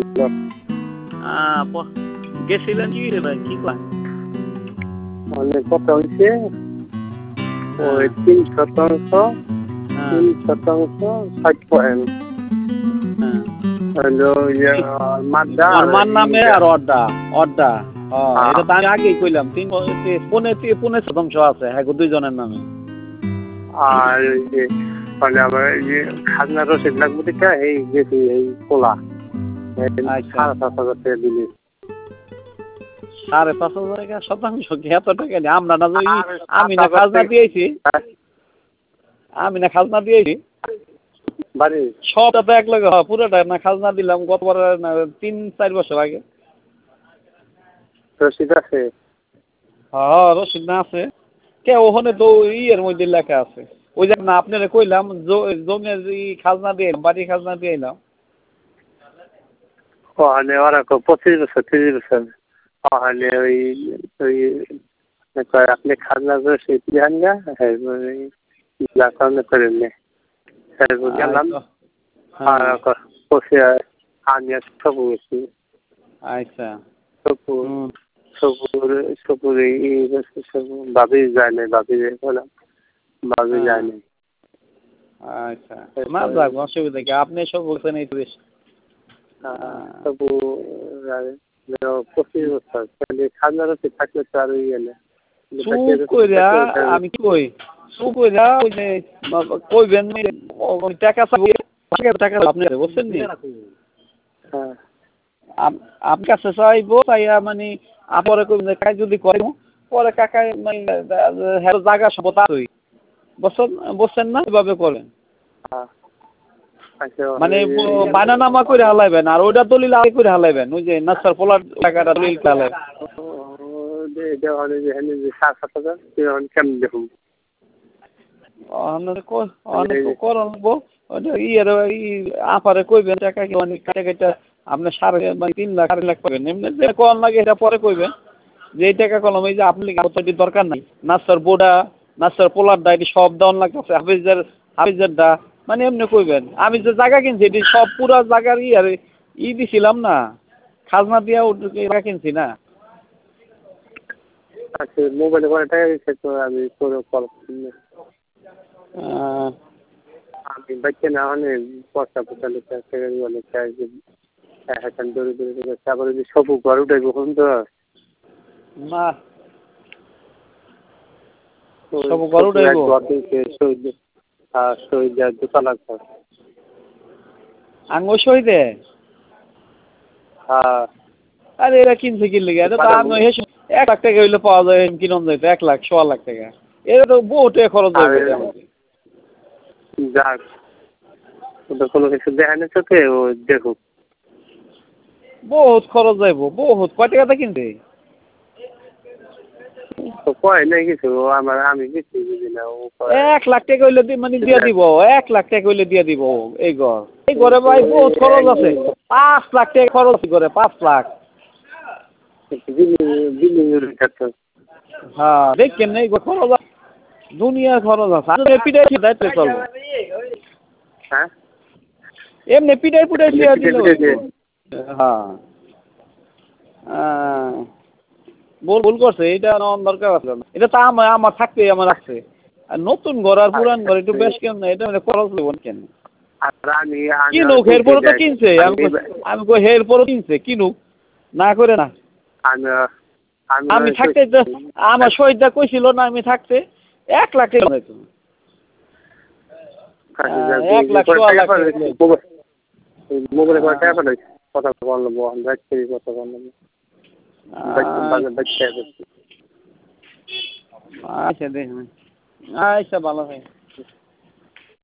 গেছিলেন কি রে ভাই, কি কয়? অনেক কথা হয়েছে, ওই 3% 60%। মার নামে আর অড্ডা এটা তো আমি আগেই কইলাম, 3.5% আছে হ্যাঁ দুইজনের নামে। আর ওই যে মানে আমার এই যে খাজনা রসিদ লাগবে দেখা এই গেছি এই কোলা 5,500 টাকা দিলি। 5,500 টাকা শতাংশ কি এত টাকা নেই? আমরা না আমি না খাজনা দিয়েছি, সবটা তো এক লগে পুরোটা না খাজনা দিলাম গতবার 3-4 বছর আগে। রসিদ আছে? হ্যাঁ রসিদ না আছে কে ওখানে তো ইয়ের মধ্যে লেখা আছে। ওই যে না আপনারা কইলাম জমির খাজনা দিয়ে বাড়ি খাজনা দিয়ে এলাম। ওখানে ওরা 25 বছর 30 বছর ওখানে ওই ওই আপনি খাজনা রসিদ দেন না লাগানো করেন না গেলাম আমি সব গেছি। আচ্ছা সপুরে ভাবি যায় নাই, ভাবি বললাম ভাবি যায় নাই। আচ্ছা না যাক অসুবিধা কি, আপনি সব বলছেন এই তো বেশ। সবু 25 বছর খাজনা রসিদ থাকলে তো আর ইয়ে না। আমি কি কই চুপ কইরা ওই যে কইবেন টাকা আপনি বুঝছেন নি? আপনার কাছে চাইবো চাইয়া মানে আপরে কইবেন কাজ যদি করে পরে কাকা মানে জায়গা সম্পদ আছে বুঝছেন না, এভাবে করেন মানে বানানামা করে হালাইবেন আর ওইটা দলিল আগে করে হালাইবেন। ওই যে নাসার পোলার টাকাটা দলিল হালাইবেন। আপারে কইবেন টাকা কি অনেক টাকা আপনার 3.5 লাখ 4 লাখ পাবেন এমনি কম লাগে, এটা পরে কইবেন যে এই টাকা কলম এই যে আপনি দরকার নাই নাসার বোর্ডা নাসার পোলার দা এটি সব দেওয়ান লাগতেছে হাফিজের দা মানে এমনি কইবেন আমি যে জায়গা কিনছি এটি সব পুরা জায়গার আর দিছিলাম না, খাজনা দিয়া জায়গা কিনছি না। আচ্ছা মোবাইলে করে টাকা দিচ্ছে তো আমি করে কল আমি বাচ্চা না অনেক পয়সা লিখে এখন দৌড়ে দৌড়ে তারপরে যে সব ঘর উঠে কখন তো না সব ঘর উঠে শহীদ দোতলা আঙ্গো শহীদে। হ্যাঁ আরে এরা কিনছে কিনলে গিয়ে 1 লাখ টাকা হইলে পাওয়া যায় কিনন যাইতো 1 লাখ 1.25 লাখ টাকা এটা তো বহুত খরচ হবে। যাক ওটা কোনো কিছু দেখা নেই চোখে ও দেখুক বহুত খরচ যাইব বহুত। কয় টাকাতে কিনবে কয় নাই কিছু আমার আমি কিছু বুঝি না। 1 লাখ টাকা হইলে মানে দিয়ে দিব, 1 লাখ টাকা হইলে দিয়ে দিব এই ঘরে ভাই বহুত খরচ আছে। 5 লাখ টাকা খরচ করে 5 লাখ। হ্যাঁ দেখেন এই খরচ দুনিয়ার খরচ আছে পিটাই দায়িত্ব চলবে। হ্যাঁ এমনি পিটাই দিল। হ্যাঁ ভুল করছে, এটা দরকার আছে না। এটা তো আমার থাকতেই আমার রাখছে। আর নতুন ঘর আর পুরান ঘর একটু বেশ কেন না, এটা খরচ দেবেন কেন? কিনুক এরপরে তো কিনছে, আমি কই এরপরে কিনছে কিনুক না করে না। আমি থাকতে আমার শহীদটা কইছিল না আমি থাকতে 1 লাখ টাকা 1 লাখ 1.25 লাখ মোবাইলে করে টাকা পাঠাই কথা বলবো কথা বলবো। আচ্ছা দেখুন আচ্ছা ভালো হয়।